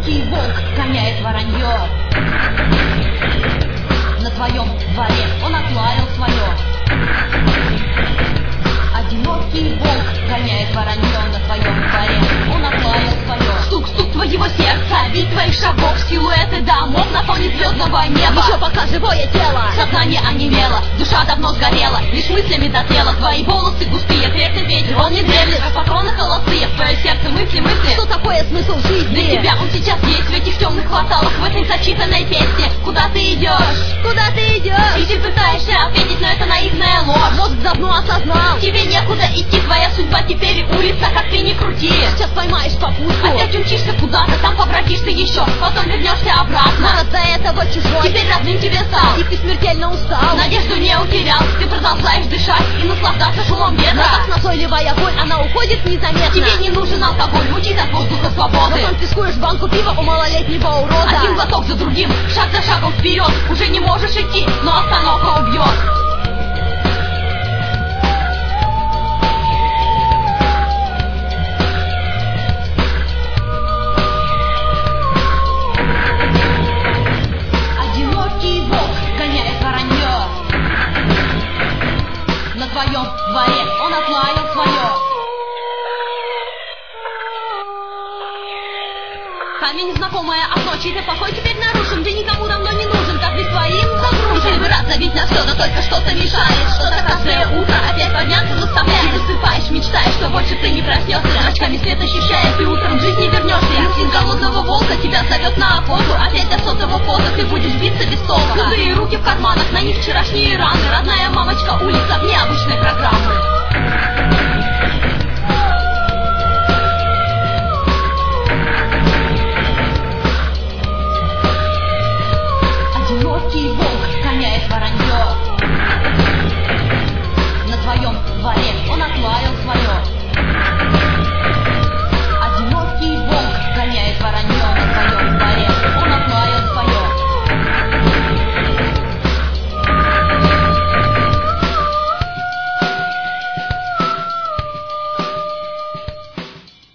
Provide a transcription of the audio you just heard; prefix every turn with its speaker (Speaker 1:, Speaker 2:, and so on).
Speaker 1: Одинокий волк гоняет воронье. На твоем дворе он отлаял свое. Одинокий волк гоняет воронье. На твоем дворе он отлаял свое. Стук-стук твоего сердца, вид твоих шагов, силуэты домов на фоне звездного неба.
Speaker 2: Еще пока живое тело,
Speaker 1: сознание онемело, душа давно сгорела, лишь мыслями дотлела. Твои волосы густые, крепкий ветер, он не дремлет, а патроны холостые, в твое сердце мысли.
Speaker 2: Что такое смысл жизни?
Speaker 1: Для тебя он сейчас есть в этих темных кварталах, в этой зачитанной песне. Куда ты идешь?
Speaker 2: Куда ты идешь?
Speaker 1: И ты пытаешься ответить, но это наивная ложь.
Speaker 2: Мозг давно осознал,
Speaker 1: тебе некуда идти, твоя судьба теперь улица, как ты не крути.
Speaker 2: Сейчас поймаешь попутку,
Speaker 1: опять умчишься куда-то, там побратишься еще, потом вернешься обратно.
Speaker 2: Город до этого чужой,
Speaker 1: теперь родным тебе стал,
Speaker 2: и ты смертельно устал.
Speaker 1: Надежду не утерял, ты продолжаешь дышать и наслаждаться шумом ветра.
Speaker 2: Но как назойливая боль, она уходит незаметно.
Speaker 1: Тебе не нужен алкоголь, мучить от воздуха свободы.
Speaker 2: Но конфискуешь банку пива у малолетнего урода.
Speaker 1: Один глоток за другим, шаг за шагом вперед. Уже не можешь идти, но остановка убьет. Одинокий волк гоняет воронье. На твоем дворе он отлаял свое. Камень незнакомое окно, чей-то покой теперь нарушен. Ты никому давно не нужен, как ведь твоим загружен. Ты рад забить на все, но только что-то мешает. Что-то каждое утро опять подняться заставляет. Ты засыпаешь, мечтаешь, что больше ты не проснешься. Зрачками свет ощущая, ты утром в жизнь не вернешься. Инстинкт голодного волка тебя зовет на охоту. Опять до сотого пота ты будешь биться без толка. Худые руки в карманах, на них вчерашние раны. Родная мамочка, улица, мне